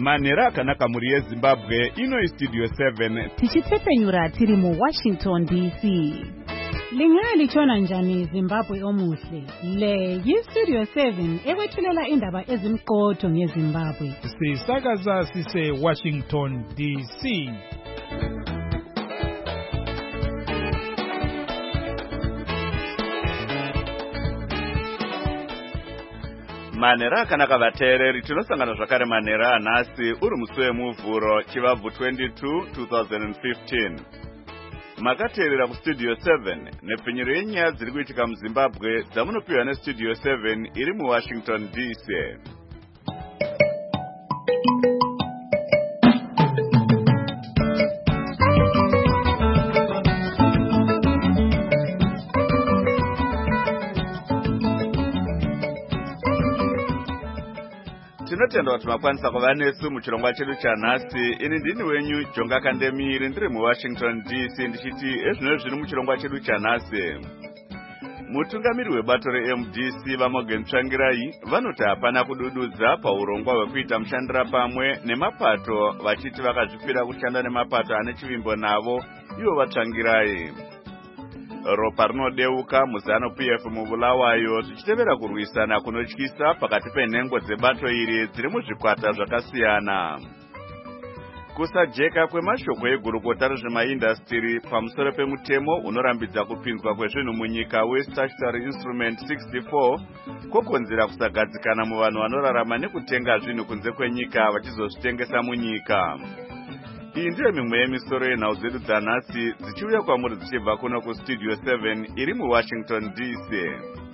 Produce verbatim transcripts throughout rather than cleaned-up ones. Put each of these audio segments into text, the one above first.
Manera akanaka muri yeZimbabwe ino studio seven tichitsepenyura tiri mu Washington D C. Lingali chona njani Zimbabwe omuhle. Le yi studio seven ekwethulela indaba ezimqotho ngeZimbabwe. Sisakaza sise Washington D C. Manera akanaka vateereri tinosangana zvakare manera anhasi uri musi wemuvhuro chivabvu twenty-two twenty fifteen. Makateerera kustudio seven nepfinyiro yenyaya dziri kuitika muZimbabwe dzamunopiwa nestudio seven iri muWashington D C. Tinotenda kuti makwanisa kuva nesu muchirongwa chedu chanhasi. Ini ndini wenyu Jonga Kandemiri ndiri muWashington D C ndichiti ezvino zviri muchirongwa chedu chanhasi. Mutungamiri webato reM D C vaMorgan Tsvangirai vanoti hapana kudududza paurongwa hwekuita mushandira pamwe nemapato vachiti vakazvipira kushanda nemapato ane chivimbo navo ivo vaTsvangirai. Ropa rinodeuka muZanu-P F muBulawayo zvichitevera kurwisana kunotyisa pakati penhengo dzebato iri dziri muzvikwata zvakasiyana. Kusajeka kwemashoko egurukota rezvemaindastiri pamusoro pemutemo unorambidza kupinzwa kwezvinhu munyika weStatutory Instrument sixty-four kokonzera kusagadzikana muvanhu vanorarama nekutenga zvinhu kunze kwenyika vachizozvitengesa munyika. Iyi ndiyo mimwe yemisoro yenhau dzedu dzanhasi dzichiuya kwamuri dzichibva kuno kustudio seven iri muWashington D C.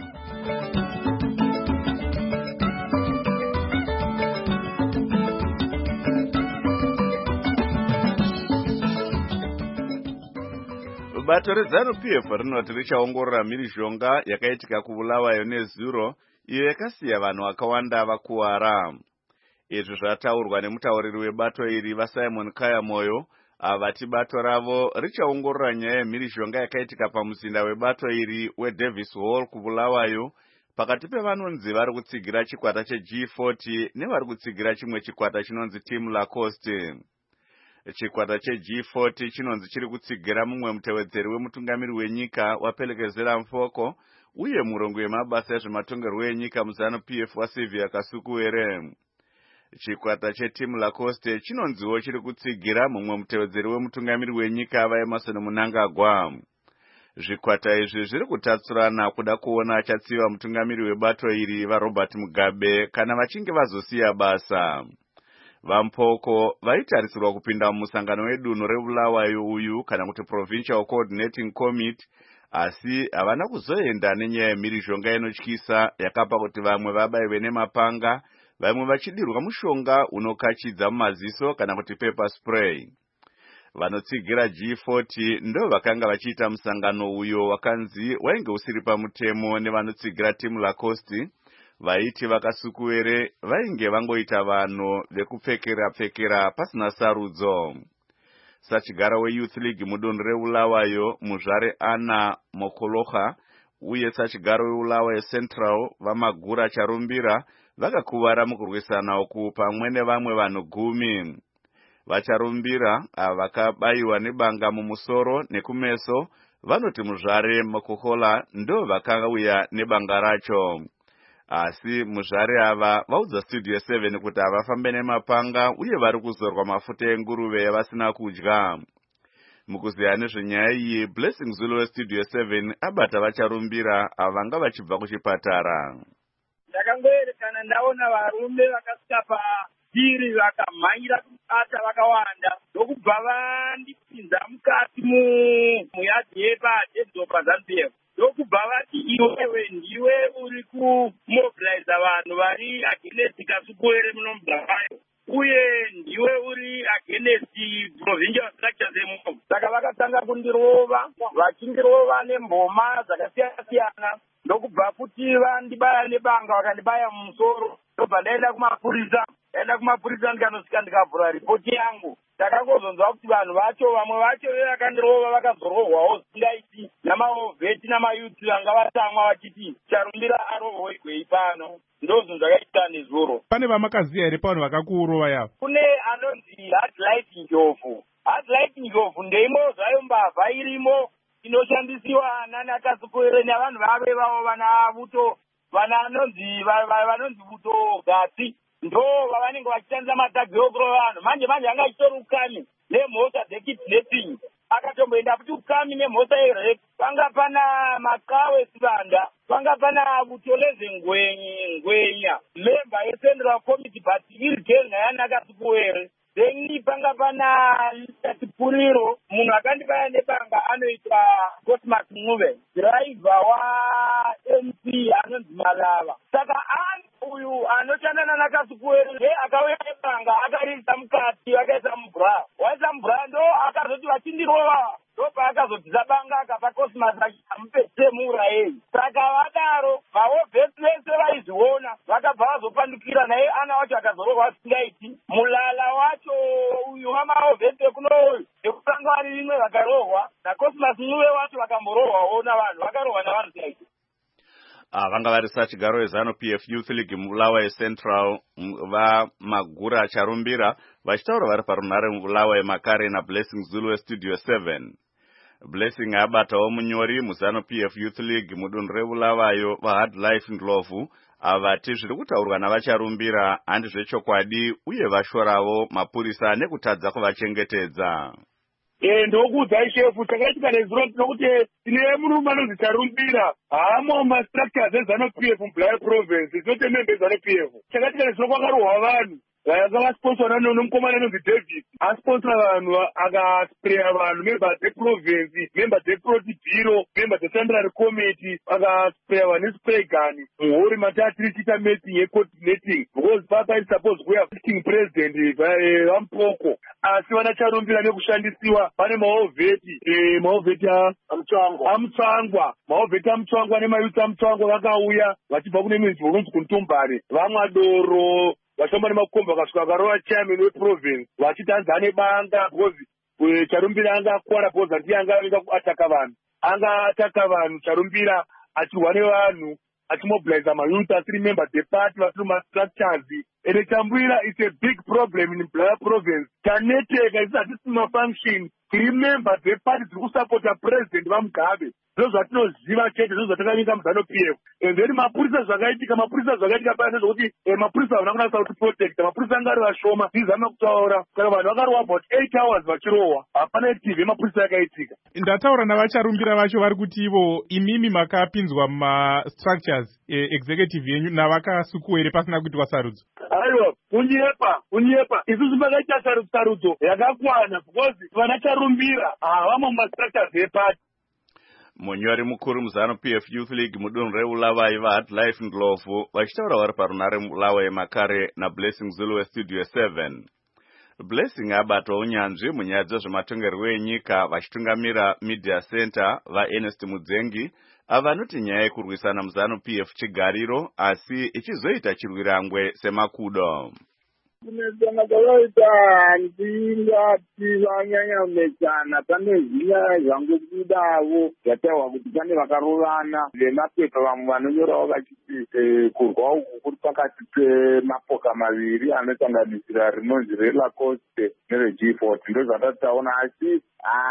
Bato reZanu-P F rinoti richaongorora mhirizhonga yakaitika kuBulawayo nezuro iyo yakasiya vanhu vakawanda vakuwara. Izvi zvataurwa nemutauriri webato iri vaSimon Kayamoyo avati bato ravo richaongorora nyaya yemhirizhonga yakaitika pamuzinda webato iri weDavis Hall kuBulawayo pakati pevanonzi vari kutsigira chikwata cheG forty nevari kutsigira chimwe chikwata chinonzi Team Lacoste. Chikwata cheG forty chinonzi chiri kutsigira mumwe mutevedzeri wemutungamiri wenyika waPelekezela Mfoko uye murongo wemabasa ezvematongerwo enyika muZanu-P F waSylvia Kasukuwere. Chikwata cheTeam Lacoste chinonziwo chiri kutsigira mumwe mutevedzeri wemutungamiri wenyika vaEmerson Mnangagwa. Zvikwata izvi zviri kutatsurana kuda kuona achatsiva mutungamiri webato iri vaRobert Mugabe kana vachinge vazosiya basa. Vampoko vaitarisirwa kupinda mumusangano wedunhu reBulawayo uyu kana kuti Provincial Coordinating Committee asi havana kuzoenda nenyaya yemhirizhonga inotyisa yakapa kuti vamwe vabaiwe nemapanga vamwe vachidirwa mushonga unokachidza mumaziso kana kuti paper spray. Vanotsigira G forty ndo vakanga vachiita musangano uyo wakanzi wainge usiri pamutemo nevanotsigira Team Lacoste vaiti Vakasukuwere vainge vangoita vanhu vekupfekera pfekera pasina sarudzo. Sachigara weYouth League mudunhu reBulawayo muzvare Anna Mokoloha uye sachigara weBulawayo Central vaMagura Charumbira vakakuvara mukurwisana uku pamwe nevamwe vanhu gumi. Vacharumbira vakabayiwa nebanga mumusoro nekumeso vanoti muzvare Mokohola ndo vakauya nebanga racho. Asi muzvare ava vaudza studio seven kuti havafambe nemapanga uye vari kuzorwa mafuta enguruve yavasina kudya. Mukuziya nezvenyaya iyi Blessing Zulu westudio seven abata vacharumbira avanga vachibva kuchipatara. Ndakangoerekana ndaona varume vakasvika padziri vakamhanyira kubata vakawanda ndokubva vandipinza mukati muyadhi yepaDedzopa Zanu-P F. Ndokubva vati iwewe ndiwe uri kumobiliza vanhu vari against Kasukuwere muno muBulawayo uye ndiwe uri against provincial structures emuno. Saka vakatanga kundirova vachindirova nemboma dzakasiyana siyana ndokubva kuti vandibaya nebanga vakandibaya mumusoro ndobva ndaenda kumapurisa ndaenda kumapurisa ndikanosvika ndikavhura ripoti yangu. Takangozonzwa kuti vanhu vacho vamwe vacho vakandirova vakazorohwawo singaiti namaovheti namayuti vanga vatamwa vachiti Charumbira arohwe igwei pano. Ndozvo zvakaita nezuro. Pane vamakaziya here pavanhu vakakuurova yavo? Kune anonzi Hardlight Njovu. Hardlight Njovu ndeimo zvayo mbavha irimo inoshandisiwa nana Kasipuyere navanhu vave vavo vana vuto vana anonzi vanonzi vuto gasi ndo vavanenge vachishandisa matagirokuro vanhu manje manje anga achitori ukami nemhosva dzekidnapping akatomboenda futi ukami nemhosva yerep panga pana makawe sivanda panga pana butoleze ngwenyi ngwenya member yeCentral Committee but iri genge yana Kasipuyere then panga pana Tipuriro munhu akandibaya nebanga anoitwa Cosmas Ncube driver wa M P anonzi Malava saka ani uyu anoshanda nana Kasipuyere akauya nebanga akaisa mukati akaisa mubra waisa mubra ndo akazoti vachindirova ndopa akazotisa banga akapa Cosmas achimupe semura yei saka vadaro mahofesi vese vaizviona vakabva vazopandukira naye ana wacho akazorovwa asingaiti mulala wacho uyu wamahofesi ekunoyu ekutanga vari rimwe vakarohwa naCosmas Ncube wacho vakamborohwawo navanhu vakarohwa navanhu singaiti. Ah, vanga vari sachigaro wezano P F Youth League mubulawa yeCentral vaMagura Charumbira vachitaura vari parunhare mubulawa yeMakare naBlessing Zulu weStudio seven. Blessing abatawo munyori muzano P F Youth League mudunhu rebulawayo vaHard Life Ndlovu avati zviri kutaurwa navacharumbira handi zvechokwadi uye vashorawo mapurisa nekutadza kuvachengetedza. Eh ndokuudza shefu takaitika nezuro nokuti tine murume anonzi Charumbira haamo mastructures ezano P F mubulawayo province dzinote membe ezano P F takaitika nezuro kwakarohwa vanhu vakasponsorwa nomukomana anonzi David asponsora vanhu akaspreya vanhu member dzeprovince member dzeprotibhiro member dzeCentral Committee akaspreya vanhu nespray gun muhori mata tiri chiita meeting yecoordinating because papa is supposed kuya acting president vampoko asi vana Charumbira nekushandisiwa pane mahovheti mahovheti amutsvangwa mahovheti amutsvangwa nemayuti amutsvangwa vakauya vachibva kune minzi unonzi kuntumbare vamwa doro vashamba nemakomba vakasvika vakarova chairman weprovince vachitanza nebanga because Charumbira anga akuwara because handii anga aenda kuataka vanhu anga ataka vanhu Charumbira achirwa nevanhu achimobiliza mayuti asiri member departy vasiri mastructures ende Charumbira is a big problem in Bulawayo province taneteka isi hatisi mafunction tiri member departy dziri kusapota president vaMugabe ndizvo zvatinoziva chete ndizvo zvatakanyika muzano P F and then mapurisa zvakaitika mapurisa zvakaitika paya nezvokuti mapurisa havana kunasa kuti protect mapurisa anga ari vashoma tizama kutaura saka vanhu vakarohwa about eight hours vachirohwa hapana active yemapurisa yakaitika. Ndataura navacharumbira vacho vari kuti ivo imimi makapinzwa mumastructures executive yenyu navakasukuwere pasina kuitwa sarudzo. Aiwa kunyepa kunyepa isusu pakaita sarudzo yakakwana because vana Charumbira havamo mumastructures epati. Munyori mukuru muzano P F Youth League mudunhu reBulawayo vaHard Life Ndlovu vachitaura vari parunhare mubulawayo yeMakare naBlessing Zulu weStudio seven. Blessing abatawo unyanzvi munyaya dzezvematongerwo enyika vachitungamira Media Center vaErnest Mudzengi avanoti nyaya yekurwisana muzano P F chigariro asi ichizoita chirwirangwe semakudo. Kunesana kwakaita handingati vanyanya kunetsana pane zvinyaya zvangobudavo zvataurwa kuti pane vakarovana vemapepa vamwe vanonyorawo vachiti kurwa uku kuri pakati pemapoka maviri anosanganisira rinonzi reLacoste nereG forty ndo zvatataona asi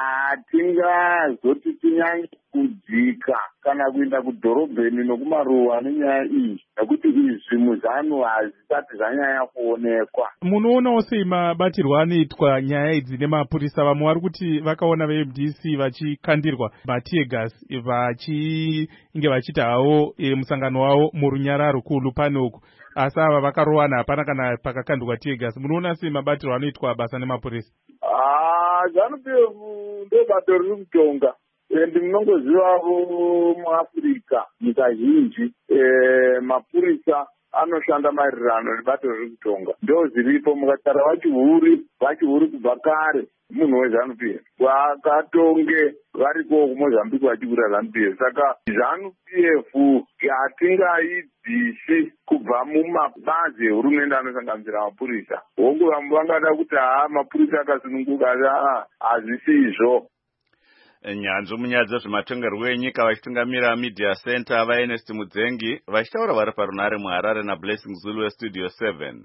hatingazoti tinyanye kudzika kana kuenda kudhorobheni nokumaruwa nenyaya iyi nekuti izvi muzano hazvisati zvanyanya kuonekwa. Munoonawo sei mabatirwo anoitwa nyaya idzi nemapurisa vamwe vari kuti vakaona veM D C vachikandirwa matear gas vachinge vachiita havo e, musangano wavo murunyararo kuLupane uku asi ava vakarowana hapana kana pakakandwa tear gas. Munoona sei mabatirwo anoitwa basa nemapurisa? Ah, ZANU-P F ndo bato riri kutonga endi munongozivavo muAfrica nyika zhinji mapurisa anoshanda maererano nebato riri kutonga ndo ziripo mukatara vachihuri vachihuri kubva kare munhu weZANU-P F vakatonge variko kuMozambique vachikurira ZANU-P F saka ZANU-P F hatingaidzisi kubva mumabazi ehurumende anosanganisira mapurisa hongu vamwe vangada kuti haa mapurisa akasununguka hazvisi izvo. nyanzvi munyaya dzezvematongerwo enyika vachitungamira media center vaErnest Mudzengi vachitaura vari parunare muHarare naBlessing Zulu westudio seven.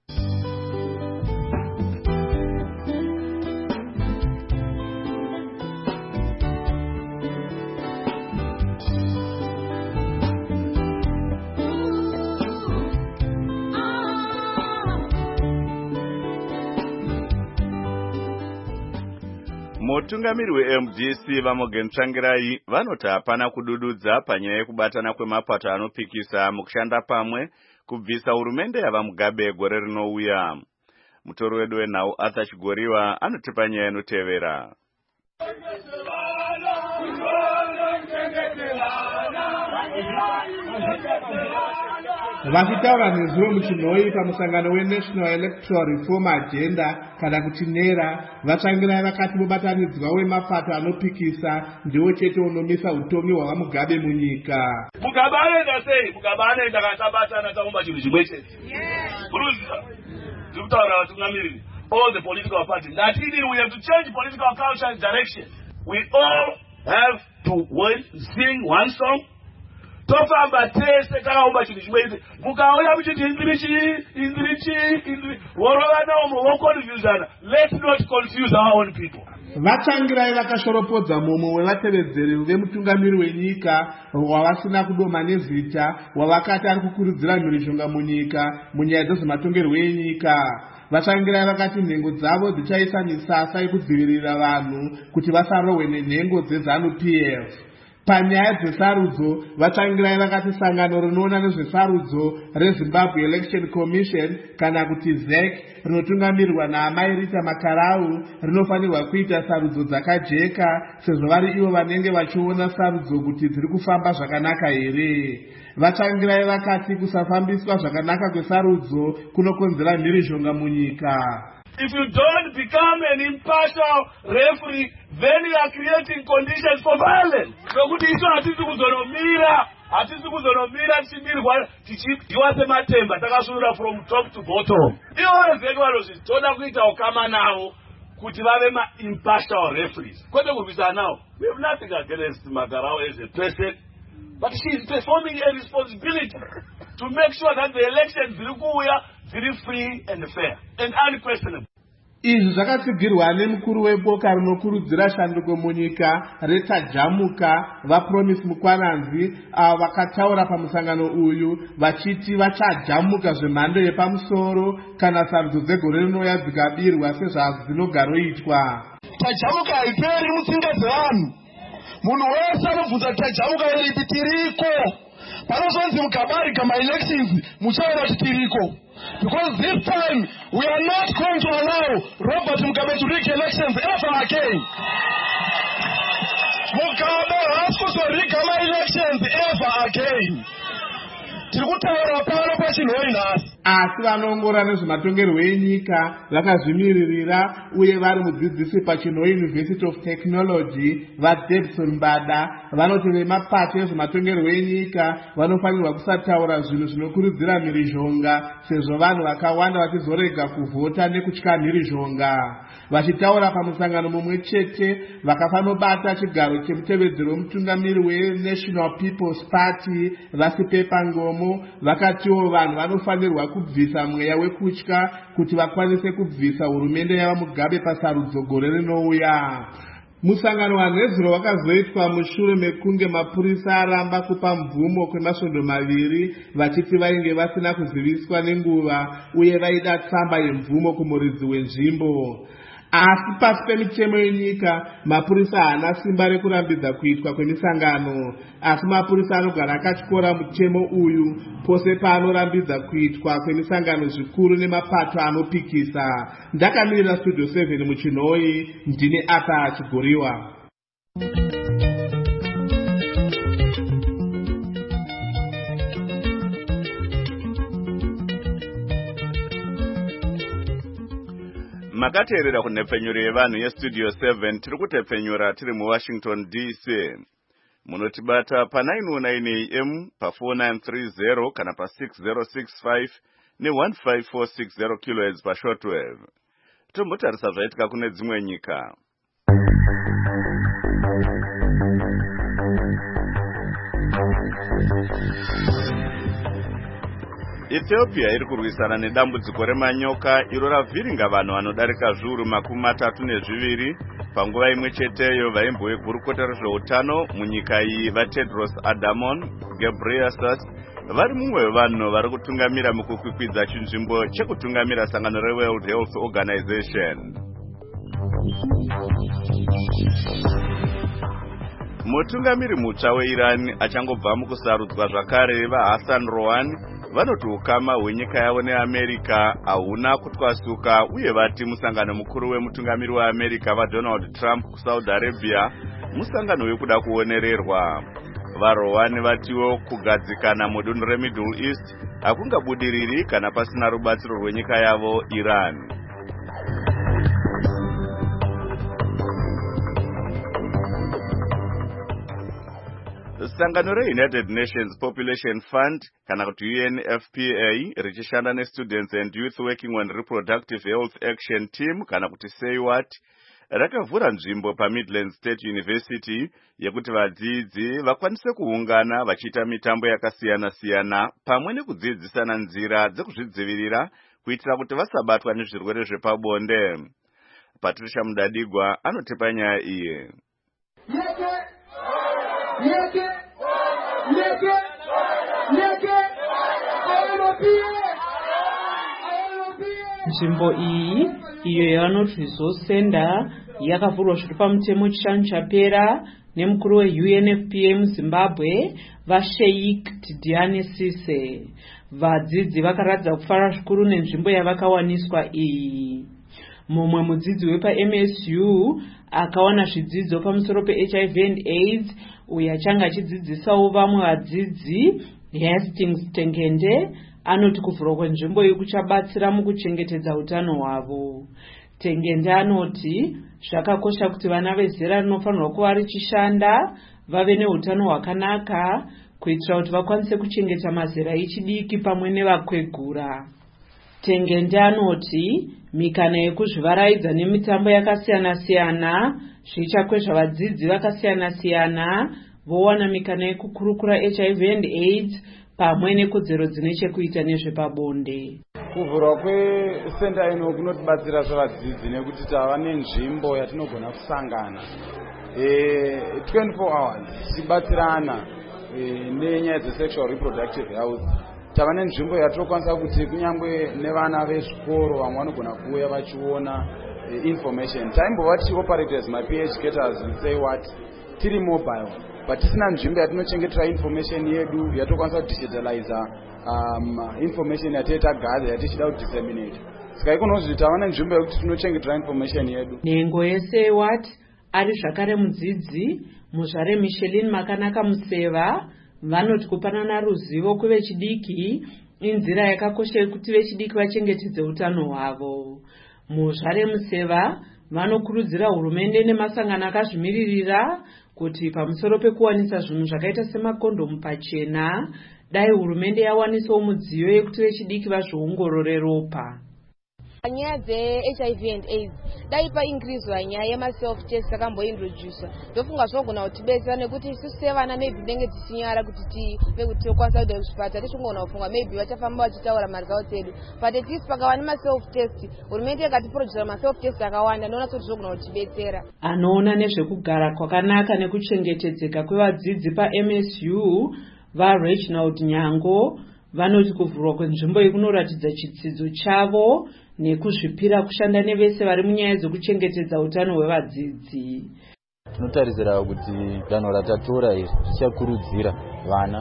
Mutungamiri weM D C Vamogen Tsvangirai vanoti hapana kudududza panyaya yekubatana kwemapato anopikisa mukushanda pamwe kubvisa hurumende yavaMugabe gore rinouya. Mutori wedu wenhau Arthur Chigoriwa anotipa nyaya inotevera. Vachitaura nezuro muchinhoi pamusangano weNational Electoral Reform Agenda kana kuti NERA, Vatsvangirai vakati mubatanidzwa wemapato anopikisa ndiwo chete unomisa utongi hwavaMugabe munyika. Mugabe anoenda sei? Mugabe anoenda kasabatana taumba chinhu chimwe chete. Kurudzira ndikutaura vatungamiriri all the political parties that we have to change political culture and direction. We all have to sing one song. Tofamba tese kaumba chinhu chimwe chete. Mukauya muchiti indirichi indirichi indirichi worova nawo muvokonfusana. Let's not confuse our own people. Vatsvangirai vakashoropodza mumwe wevatevedzeri vemutungamiri wenyika wavasina kudoma nezita wavakati ari kukurudzira mhirizhonga munyika munyaya dzezvematongerwo enyika. Vatsvangirai vakati nhengo dzavo dzichaisa misasa yekudzivirira vanhu kuti vasarohwe nenhengo dzeZANU P F. Panyaya dzesarudzo, Vatsvangirai vakati sangano rinoona nezvesarudzo reZimbabwe Election Commission kana kuti Z E C rinotungamirwa naamai Rita Makarau rinofanirwa kuita sarudzo dzakajeka sezvo vari ivo vanenge vachiona sarudzo kuti dziri kufamba zvakanaka here. Vatsvangirai vakati kusafambiswa zvakanaka kwesarudzo kunokonzera mhirizhonga munyika. If you don't become an impartial referee, then you are creating conditions for violence. Nokuti isu hatisi kuzonomira, hatisi kuzonomira tichimirwa tichidiwa sematemba takasunura from top to bottom. Iwo vezedu vanozvitoda kuita ukama navo kuti vave ma-impartial referees. Kwete kurwisana navo. We have nothing against Makarau as a person, but she is performing a responsibility to make sure that the elections ziri kuuya very free and fair and unquestionable. Izvi zvakatsigirwa nemukuru weboka rinokurudzira shanduko munyika reTajamuka vaPromise Mukwananzi avo vakataura pamusangano uyu vachiti vachajamuka zvemhando yepamusoro kana sarudzo dzegore rinouya dzikabirwa sezvazvinogaroitwa. Tajamuka haiperi mutsinga dzevanhu. Munhu wese anobvunza tajamuka iripi tiriko. Panozonzi mukabarika ma-elections muchaona kuti tiriko. Because this time we are not going to allow Robert Mugabe to rig elections ever again. Mugabe has to rig elections ever again. Tirikutaura pano pachinhoi nhasi. Asi vanoongorora nezvematongerwo enyika vakazvimiririra uye vari mudzidzisi pachinhoi University of Technology vaDebson Mbada vanoti vemapato ezvematongerwo enyika vanofanirwa kusataura zvinhu zvinokurudzira mhirizhonga sezvo vanhu vakawanda vachizorega kuvhota nekutya mhirizhonga. Vachitaura pamusangano mumwe chete vakafanobata chigaro chemutevedzero wemutungamiri weNational People's Party Vasipepa Ngomo vakatiwo vanhu vanofanirwa kubvisa mweya wekutya kuti vakwanise kubvisa hurumende yavaMugabe pasarudzo gore rinouya. Musangano waNhezuro wakazoitwa mushure mekunge mapurisa aramba kupa mvumo kwemasvondo maviri vachiti vainge vasina kuziviswa nenguva uye vaida tsamba yemvumo kumuridzi wenzvimbo. Asi pasi pemitemo yenyika mapurisa haana simba rekurambidza kuitwa kwemisangano, asi mapurisa anogara akatyora mutemo uyu pose paanorambidza kuitwa kwemisangano zvikuru nemapato anopikisa. Ndakamirira studio seven muchinhoi, ndini Arthur Chigoriwa. Makateerera kunhepfenyuro yevanhu yestudio seven tiri kutepfenyura tiri muWashington D C. Munotibata pa nine oh nine A M pa four nine three zero kana pa six zero six five ne one five four six zero kilohertz pa shortwave. Tombotarisa zvaitika kune dzimwe nyika. Ethiopia iri kurwisana nedambudziko remanyoka iro ravhiringa vanhu vanodarika zviuru makumi matatu nezviviri. Panguva imwe cheteyo vaimbo vegurukota rezveutano munyika iyi vaTedros Adhanom Ghebreyesus vari mumwe wevanhu vari kutungamira mukukwikwidza chinzvimbo chekutungamira sangano reWorld Health Organization. Mutungamiri mutsva weIran achangobva mukusarudzwa zvakare vaHassan Rouhani vanoti ukama hwenyika yavo neAmerica hauna kutwasuka uye vati musangano mukuru wemutungamiri weAmerica vaDonald Trump kuSaudi Arabia musangano wekuda kuonererwa. VaRouhani vatiwo kugadzikana mudunhu reMiddle East hakungabudiriri kana pasina rubatsiro rwenyika yavo Iran. Sangano reUnited Nations Population Fund kana kuti U N F P A richishanda neStudents and Youth Working on Reproductive Health Action Team kana kuti Say What rakavhura nzvimbo paMidland State University yekuti vadzidzi vakwanise kuungana vachiita mitambo yakasiyana-siyana pamwe nekudzidzisana nzira dzekuzvidzivirira kuitira kuti vasabatwa nezvirwere zvepabonde. Patricia Mudadigwa anotipa nyaya iyi. Nzvimbo iyi iyo yavanoti Resource Center yakavhurwa zviri pamutemo chishanu chapera nemukuru weU N F P A muZimbabwe vaSheikh Tidiane Sise. Vadzidzi vakaratidza kufara zvikuru nenzvimbo yavakawaniswa iyi. Mumwe mudzidzi wepaM S U akawana zvidzidzo pamusoro peH I V and AIDS uye achanga achidzidzisawo vamwe vadzidzi. Hastings Tengende anoti kuvhurwa kwenzvimbo iyi kuchabatsira mukuchengetedza utano hwavo. Tengende anoti zvakakosha kuti vana vezera rinofanirwa kuva richishanda vave neutano hwakanaka kuitira kuti vakwanise kuchengeta mazera echidiki pamwe nevakwegura. Tengende anoti mikana yekuzvivaraidza nemitambo yakasiyana-siyana zvichakwezva vadzidzi vakasiyana-siyana vowana mikana yekukurukura H I V and AIDS pamwe nekodzero dzine chekuita nezvepabonde. Kuvhurwa kwesenda ino kunotibatsira zvavadzidzi nekuti tava nenzvimbo yatinogona kusangana e, twenty-four hours tichibatsirana e, nenyaya dzesexual reproductive health. Tava nenzvimbo yatinokwanisa kuti kunyangwe nevana vezvikoro vamwe vanogona kuuya vachiona e, information. Taimbova tichioperate as my PhDers and Say What tiri mobile but tisina nzvimbo yatinochengetera information yedu yatokwanisa kudigitalize um, information yateta gaza yatichida kudisseminate. Saka ikonozvi tava nenzvimbo yekuti tinochengetera information yedu. Nhengo yeSay What ari zvakare mudzidzi muzvare Michelin Makanaka Museva vanoti kupanana ruzivo kuvechidiki inzira yakakosha kuti vechidiki vachengetedze utano hwavo. Muzvare Museva vanokurudzira hurumende nemasangano akazvimiririra kuti pamusoro pekuwanisa zvinhu zvakaita semakondomu pachena dai hurumende yawanisawo mudziyo yekuti vechidiki vazviongorore ropa. Nyaya dzeH I V and AIDS dai paingirizwa nyaya yemaself test akambointroducwa ndofunga zvogona kutibetsera nekuti isusu sevana maybe denge tichinyara kuti tive kuti tokwanisa kuenda kuzvipatara tichingona kufunga maybe vachafamba vachitaura maresults edu but at least pakawa nemaself test hurumende yakatiproducera maself test akawanda ndoona kuti zvogona kutibetsera. Anoona nezvekugara kwakanaka nekuchengetedzeka kwevadzidzi paM S U vaReginald Nyango vanoti kuvhurwa kwenzvimbo iyi kunoratidza chitsidzo chavo nekuzvipira kushanda nevese vari munyaya dzekuchengetedza utano hwevadzidzi. Tinotarisira kuti danho ratatora iri richakurudzira vana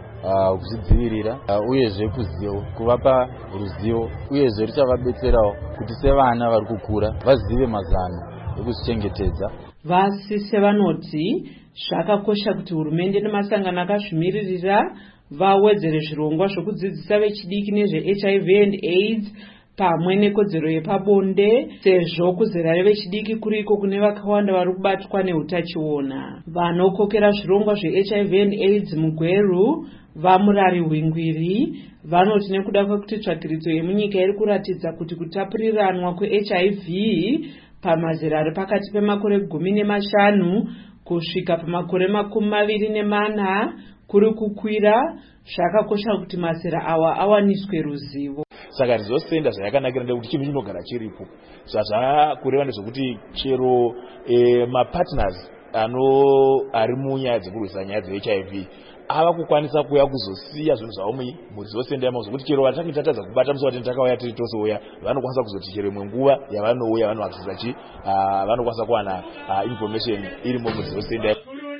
uh, kuzvidzivirira uh, uyezve kuzivo kuvapa ruzivo uyezve richavabetserawo kuti sevana vari kukura vazive mazano ekuzvichengetedza. Vasise vanoti zvakakosha kuti hurumende nemasangano akazvimiririra vawedzere zvirongwa zvokudzidzisa vechidiki nezveH I V and AIDS pamwe nekodzero yepabonde sezvo kuzera revechidiki kuriko kune vakawanda vari kubatwa neutachiona. Vanokokera zvirongwa zveH I V and AIDS mugweru vaMurari Wingwiri vanoti nekuda kwekuti tsvakiridzo yemunyika iri kuratidza kuti kutapuriranwa kweH I V pamazera ari pakati pemakore gumi nemashanu kusvika pamakore makumi maviri nemana kuri kukwira zvakakosha kuti mazera awa awaniswe ruzivo. Saka rizosenda zvayakanakira ndekuti chinhu chinogara chiripo. Zvazvakureva ndezvekuti chero e, mapartners ano ari munyaya dzekurwisa nyaya dze-H I V ava kukwanisa kuya kuzosiya zvinhu zvavo murizosenda yamo zvokuti chero vatange tatadza kubata musi watini takauya tiri tosouya vanokwanisa kuzoti chero imwe nguva yavanouya vanoaksesa chi uh, vanokwanisa kuwana uh, information irimo murizosenda.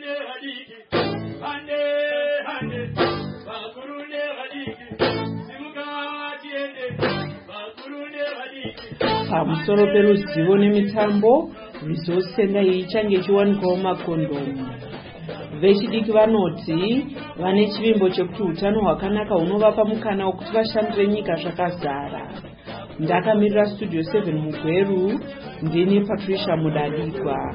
Pamusoro peruzivo nemitambo, rizosenda ichange ichiwanikwawo makondomu. Vechidiki vanoti vane chivimbo chekuti utano hwakanaka hunovapa mukana wekuti vashandire nyika zvakazara. Ndakamirira Studio seven muGweru, ndini Patricia Mudadikwa.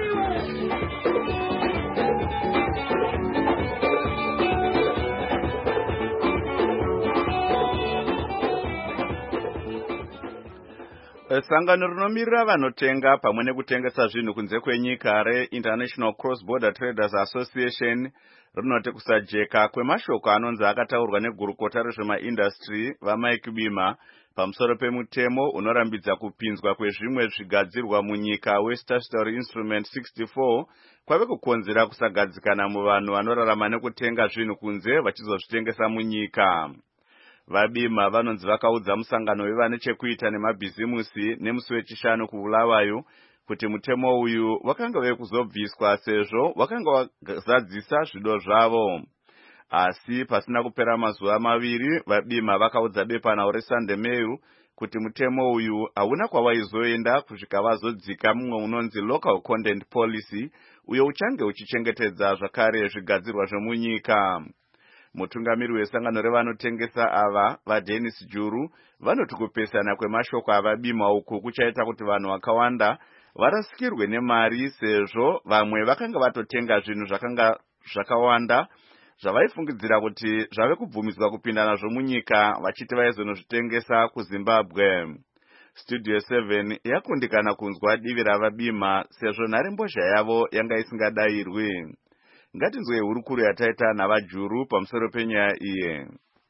Sangano rinomirira vanotenga pamwe nekutengesa zvinhu kunze kwenyika reInternational Cross Border Traders Association rinoti kusajeka kwemashoko anonzi akataurwa negurukota rezvemaindastry vaMike Bima pamusoro pemutemo unorambidza kupinzwa kwezvimwe zvigadzirwa munyika weStatutory Instrument sixty-four kwave kukonzera kusagadzikana muvanhu vanorarama nekutenga zvinhu kunze vachizozvitengesa munyika. Vabima vanonzi vakaudza musangano wevane chekuita nemabhizimusi nemusi wechishanu kuBulawayo kuti mutemo uyu wakanga wekuzobviswa sezvo wakanga wazadzisa zvido zvavo. Asi pasina kupera mazuva maviri Vabima vakaudza bepanhau reSunday Mail kuti mutemo uyu hauna kwawaizoenda kusvika vazodzika mumwe unonzi Local Content Policy uyo uchange uchichengetedza zvakare zvigadzirwa zvemunyika. Mutungamiri wesangano revanotengesa ava vaDennis Juru vanoti kupesana kwemashoko avabima uku kuchaita kuti vanhu vakawanda varasikirwe nemari sezvo vamwe vakanga vatotenga zvinhu zvakanga zvakawanda zvavaifungidzira kuti zvave kubvumidzwa kupinda nazvo munyika vachiti vaizonozvitengesa kuZimbabwe. Studio seven yakundikana kunzwa divi ravabima sezvo nharembozha yavo yanga isingadayirwi. Ngatinzwe hurukuru yataita navaJuru pamusoro penyaya iye.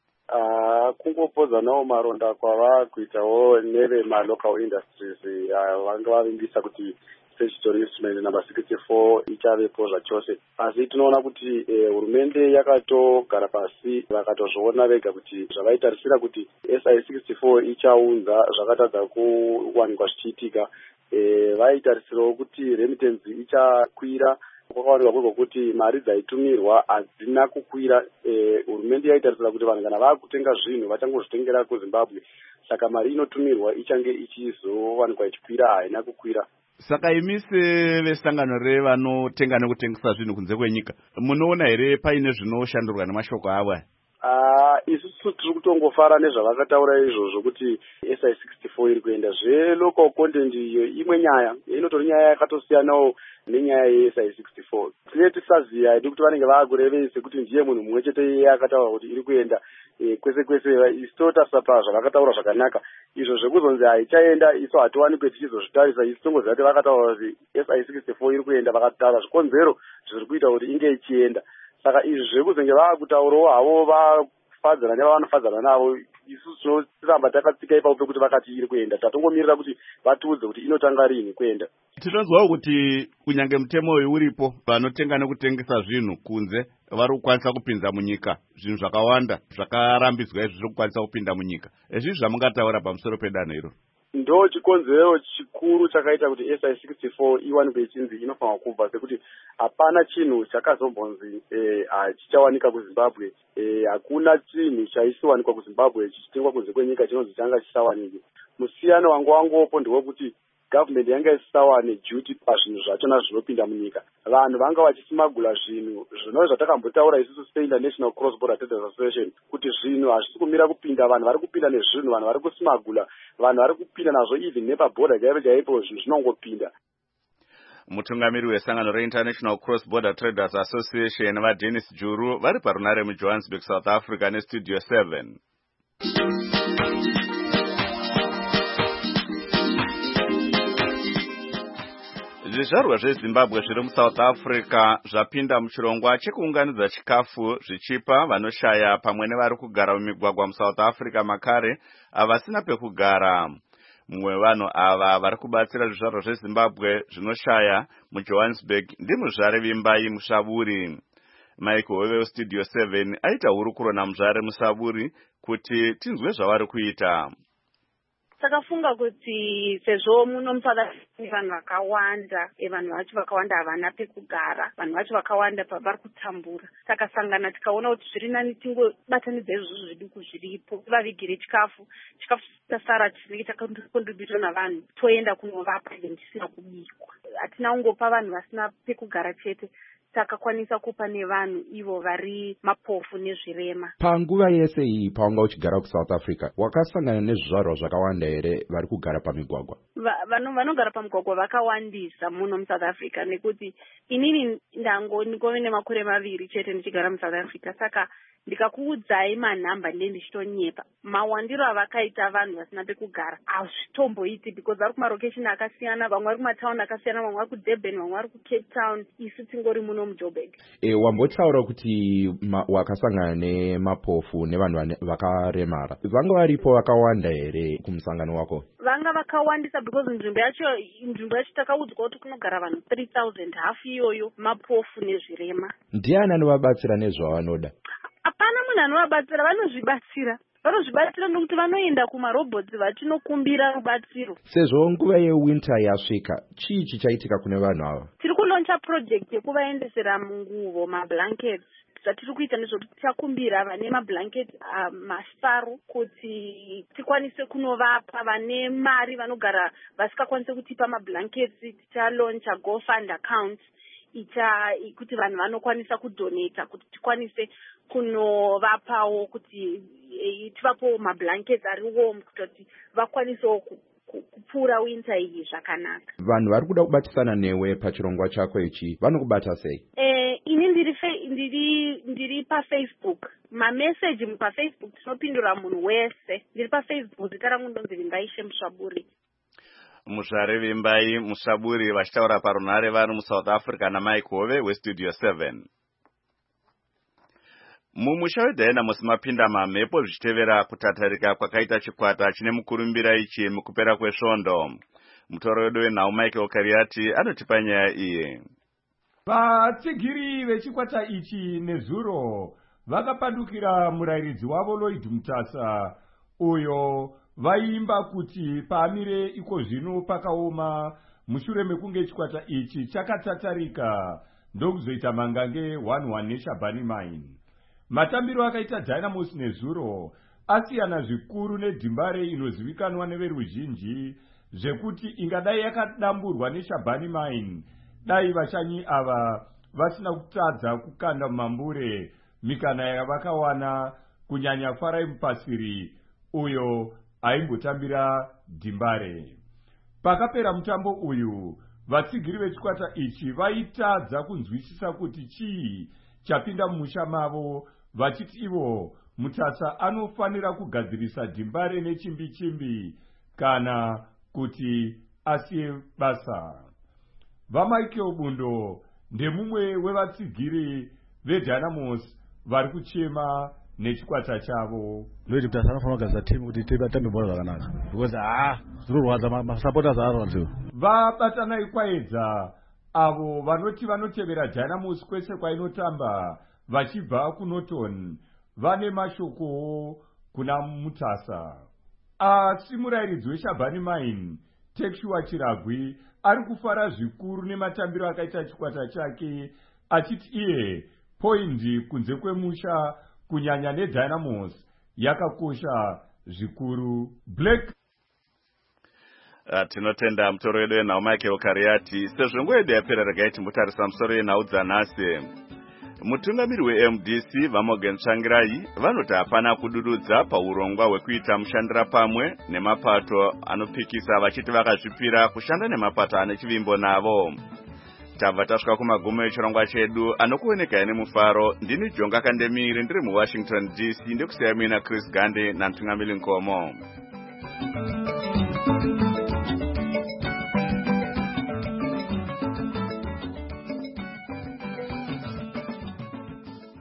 Uh, kungopozanawo maronda kwava kuitawo nevemalocal industries uh, vanga vavimbisa kuti statutory instrument number sixty-four ichavepo zvachose. Asi tinoona kuti hurumende eh, yakatogara pasi vakatozviona vega kuti zvavaitarisira kuti S I sixty-four ichaunza zvakatadza kuwanikwa zvichiitika. Eh, vaitarisirawo kuti remittance ichakwira. Kwakawanikwa kwego kuti mari dzaitumirwa hadzina kukwira. Hurumende eh, yaitarisira kuti vanhu kana vakutenga zvinhu vachangozvitengera kuZimbabwe, saka mari inotumirwa ichange ichizowanikwa ichikwira, haina kukwira. Saka imi sevesangano revanotenga nekutengesa zvinhu kunze kwenyika, munoona here paine zvinoshandurwa nemashoko avo? Ah, isusu tiri kutongofara nezvavakataura izvozvo kuti S I sixty-four iri kuenda. Zvelocal content iyo imwe nyaya, inotori nyaya yakatosiyanawo nenyaya ye-S I sixty-four. Tine tisaziya haidi kuti vanenge vaakurevese kuti ndiye munhu mumwe chete akataura kuti iri kuenda e, kwese kwese. Isu totarisa pazvavakataura zvakanaka. Izvo zvekuzonzi haichaenda isu hatiwanikwe tichizozvitarisa. Isu tongoziva kuti vakataura kuti S I sixty-four iri kuenda, vakataura zvikonzero zviri kuita kuti inge ichienda. Saka izvi zvekuzenge vakutaurawo havo vafadzana nevavanofadzana navo, isusu tinoramba takatsika ipapo pekuti vakati iri kuenda. Tatongomirira kuti vatiudze kuti inotanga rini kuenda. Tinonzwawo kuti kunyange mutemo uyu uripo, vanotenga nekutengesa zvinhu kunze vari kukwanisa kupinda munyika. Zvinhu zvakawanda zvakarambidzwa izvi zviri kukwanisa kupinda munyika. Izvi zvamungataura pamusoro pedanho iro? Ndo chikonzero chikuru chakaita kuti S I sixty-four iwanikwe ichinzi inofanwa kubva, sekuti hapana chinhu chakazombonzi chichawanika eh, kuZimbabwe. Eh, hakuna chinhu chaisiwanikwa kuZimbabwe chichitengwa kunze kwenyika chinonzi changa chisawanike. Musiyano wangu wangopo ndewekuti government yanga isisawane duty pazvinhu zvachona zvinopinda munyika. Vanhu vanga vachisimagula zvinhu zvinova zvatakambotaura isusu seInternational Cross Border Traders Association kuti zvinhu hazvisi kumira kupinda. Vanhu vari kupinda nezvinhu, vanhu vari kusimagula, vanhu vari kupinda nazvo even nepabhodha chaipo chaipo, zvinhu zvinongopinda. Mutungamiri wesangano reInternational Cross Border Traders Association vaDennis Juru vari parunare muJohannesburg, South Africa neStudio seven. Zvizvarwa zveZimbabwe zviri muSouth Africa zvapinda muchirongwa chekuunganidza chikafu zvichipa vanoshaya pamwe nevari kugara mumigwagwa muSouth Africa makare avasina pekugara. Mumwe vanhu ava vari kubatsira zvizvarwa zveZimbabwe zvinoshaya muJohannesburg ndimuzvare Vimbai Mushaburi. Mike Hove weStudio seven aita hurukuro namuzvare Musaburi kuti tinzwe zvavari kuita. Takafunga kuti sezvo muno muSouth Africa vanhu vakawanda, vanhu vacho vakawanda havana pekugara, vanhu vacho vakawanda vari kutambura. Takasangana tikaona kuti zviri nani tingobatanidza izvozvo zviduku zviripo, vavigire chikafu, chikafu chasara chinenge chakakontributwa navanhu, toenda kunovapa zvisina kubikwa. Hatina kungopa vanhu vasina pekugara chete, takakwanisa kupa nevanhu ivo vari mapofu nezvirema. Panguva yese iyi paunga uchigara kuSouth Africa, wakasangana nezvizvarwa zvakawanda here vari kugara pamigwagwa? Vanogara pamigwagwa vakawandisa muno muSouth Africa, nekuti inini ndango ndingove nemakore maviri chete ndichigara muSouth Africa, saka ndikakuudzai manhamba ndiye ndichitonyepa. Mawandiro avakaita vanhu vasina pekugara hazvitomboiti, because vari kumarokesheni akasiyana, vamwe vari kumatauni akasiyana, vamwe vari kuDurban, vamwe vari kuCape Town, isu tingori muno muJoburg. E, wambotaura kuti wakasangana nemapofu nevanhu vakaremara. Vanga varipo vakawanda here kumusangano wako? Vanga vakawandisa, because nzvimbo yacho nzvimbo yacho takaudzwa kuti kunogara vanhu three thousand, hafu iyoyo mapofu nezvirema. Ndiani anovabatsira nezvavanoda? Hapana munhu anovabatsira, vanozvibatsira. Vanozvibatsira nokuti vanoenda kumarobhotsi vachinokumbira rubatsiro. Sezvo nguva yewinter yasvika, chii chichaitika kune vanhu ava? Tiri kuloncha project yekuvaendesera munguvo, mablankets. Zvatiri kuita nezvokuti tichakumbira vane mablanketi uh, masaru kuti tikwanise kunovapa, vane mari vanogara vasikakwanise kutipa mablanketi, tichaloncha GoFund account ita kuti vanhu vanokwanisa kudonata kuti tikwanise kunovapawo kuti tivapo mablankets ari warm kuti vakwanisewo kupfuura winter iyi zvakanaka. Vanhu vari kuda kubatisana newe pachirongwa chako ichi vanokubata sei? Eh, ini ndiri ndiri ndiri paFacebook. Mameseji paFacebook tinopindura munhu wese. Ndiri paFacebook, zita rangu ndonzi Vimbai Mushaburi. Muzvare Vimbai Mushaburi vachitaura parunhare vanhu muSouth Africa naMike Hove weStudio seven. Mumusha weDiana musi mapinda mamhepo zvichitevera kutatarika kwakaita chikwata chine mukurumbira ichi mukupera kwesvondo. Mutoro wedu wenhau Michael Kariati anotipa nyaya iyi. Vatsigiri vechikwata ichi nezuro vakapandukira murayiridzi wavo Lloyd Mutasa, uyo vaimba kuti paamire iko zvino pakaoma mushure mekunge chikwata ichi chakatatarika ndokuzoita mangange one one neShabani Mine. Matambiro akaita Dynamos nezuro asiyana zvikuru nedhimbare inozivikanwa neveruzhinji zvekuti ingadai yakadamburwa neShabani Mine dai vashanyi ava vasina kutadza kukanda mambure mikana yavakawana, kunyanya Farai Mupasiri uyo aimbotambira dhimbare. Pakapera mutambo uyu, vatsigiri vechikwata ichi vaitadza kunzwisisa kuti chii chapinda mumusha mavo, vachiti ivo Mutasa anofanira kugadzirisa dhimbare nechimbi chimbi kana kuti asiye basa. VaMichael Bundo ndemumwe wevatsigiri veDynamos vari kuchema nechikwata chavo. Lloyd Mutasa anofanira kugadzira timu kuti titambe bhora zvakanaka, because ah zvinorwadza masupporters aro. Vabatanai kwaedza avo vanoti vanotevera Dynamos kwese kwainotamba vachibva kuNorton vane mashokowo kuna Mutasa. Asi murayiridzi weShabani Mine Tekshua Chiragwi ari kufara zvikuru nematambiro akaita chikwata chake, achiti iye poindi kunze kwemusha kunyanya neDynamos yakakosha zvikuru. Black Uh, tinotenda mutoro wedu wenhau Michael Kariati. Sezvo nguva yedu yapera regai timbotarisa musoro yenhau dzanhasi. Mutungamiri weM D C Vamogen Tsvangirai vanoti hapana kudududza paurongwa hwekuita mushandira pamwe nemapato anopikisa, vachiti vakazvipira kushanda nemapato ane chivimbo navo. Tabva tasvika kumagumo echirongwa chedu, anokuoneka nemufaro. Ndini Jonga Kandemiri ndiri muWashington D C, ndikusiya mina Chris Gande naMtungamiri Nkomo.